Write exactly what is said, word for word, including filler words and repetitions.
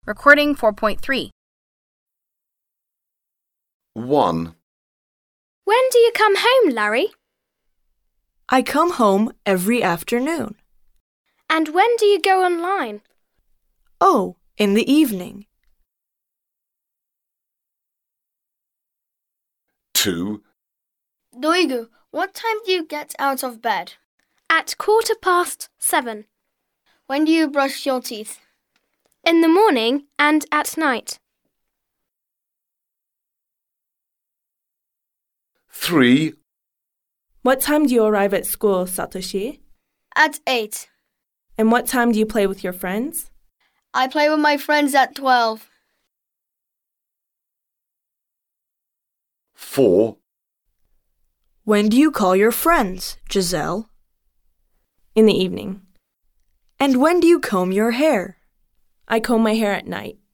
Recording four point three. one. When do you come home, Larry? I come home every afternoon. And when do you go online? Oh, in the evening. two. Doigu, what time do you get out of bed? At quarter past seven. When do you brush your teeth? In the morning and at night. three. What time do you arrive at school, Satoshi? At eight. And what time do you play with your friends? I play with my friends at twelve. four. When do you call your friends, Giselle? In the evening. And when do you comb your hair? I comb my hair at night.